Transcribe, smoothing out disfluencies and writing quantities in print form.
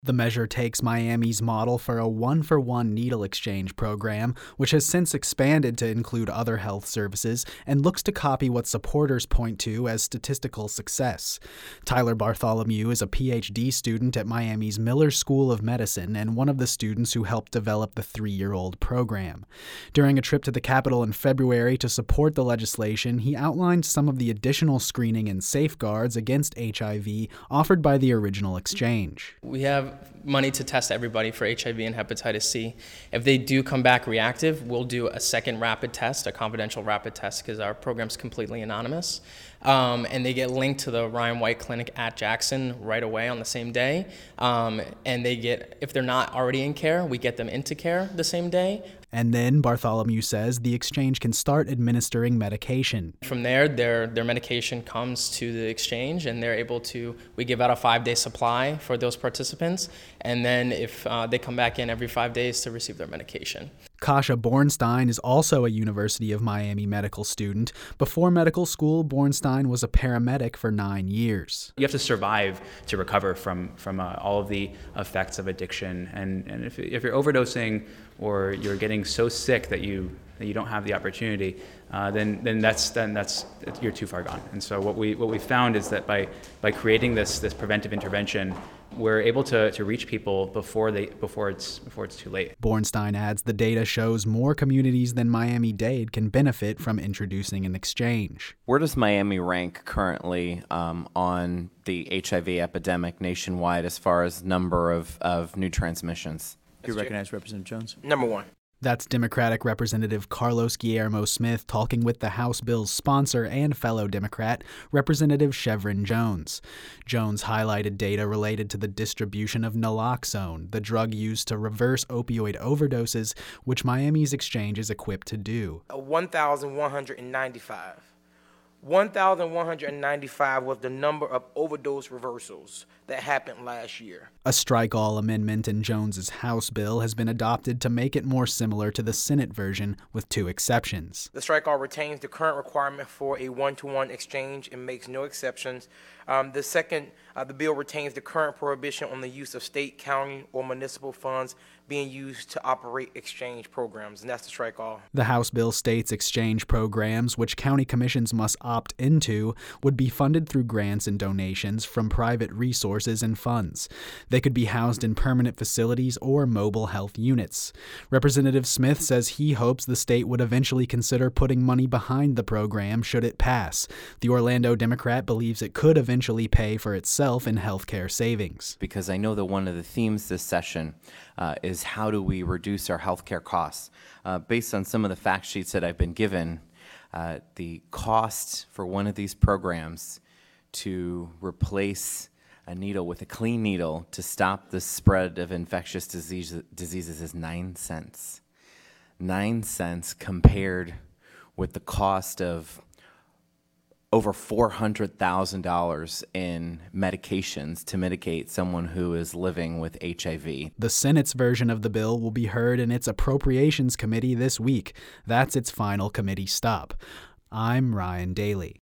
The measure takes Miami's model for a one-for-one needle exchange program, which has since expanded to include other health services, and looks to copy what supporters point to as statistical success. Tyler Bartholomew is a PhD student at Miami's Miller School of Medicine and one of the students who helped develop the 3-year-old program. During a trip to the Capitol in February to support the legislation, he outlined some of the additional screening and safeguards against HIV offered by the original exchange. We have money to test everybody for HIV and hepatitis C. If they do come back reactive, we'll do a second rapid test, a confidential rapid test, because our program's completely anonymous. And they get linked to the Ryan White Clinic at Jackson right away on the same day. And they get, if they're not already in care, we get them into care the same day. And then, Bartholomew says, the exchange can start administering medication. From there, their medication comes to the exchange, and they're able to, we give out a 5-day supply for those participants, and then if they come back in every 5 days to receive their medication. Kasha Bornstein is also a University of Miami medical student. Before medical school, Bornstein was a paramedic for 9 years. You have to survive to recover from all of the effects of addiction. And if you're overdosing or you're getting so sick that you don't have the opportunity, then that's you're too far gone. And so what we found is that by creating this preventive intervention, we're able to reach people before it's too late. Bornstein adds the data shows more communities than Miami-Dade can benefit from introducing an exchange. Where does Miami rank currently on the HIV epidemic nationwide as far as number of new transmissions? You recognize Representative Jones? Number 1. That's Democratic Representative Carlos Guillermo Smith talking with the House bill's sponsor and fellow Democrat, Representative Chevron Jones. Jones highlighted data related to the distribution of naloxone, the drug used to reverse opioid overdoses, which Miami's exchange is equipped to do. 1,195. 1,195 was the number of overdose reversals that happened last year. A strike-all amendment in Jones's House bill has been adopted to make it more similar to the Senate version, with 2 exceptions. The strike-all retains the current requirement for a one-to-one exchange and makes no exceptions. The bill retains the current prohibition on the use of state, county, or municipal funds being used to operate exchange programs, and that's the strike-all. The House bill states exchange programs, which county commissions must opt into, would be funded through grants and donations from private resources and funds. They could be housed in permanent facilities or mobile health units. Representative Smith says he hopes the state would eventually consider putting money behind the program should it pass. The Orlando Democrat believes it could eventually pay for itself in healthcare savings. Because I know that one of the themes this session is how do we reduce our healthcare costs? Based on some of the fact sheets that I've been given, the cost for one of these programs to replace a needle with a clean needle to stop the spread of infectious diseases is 9 cents. 9 cents compared with the cost of over $400,000 in medications to medicate someone who is living with HIV. The Senate's version of the bill will be heard in its Appropriations Committee this week. That's its final committee stop. I'm Ryan Daly.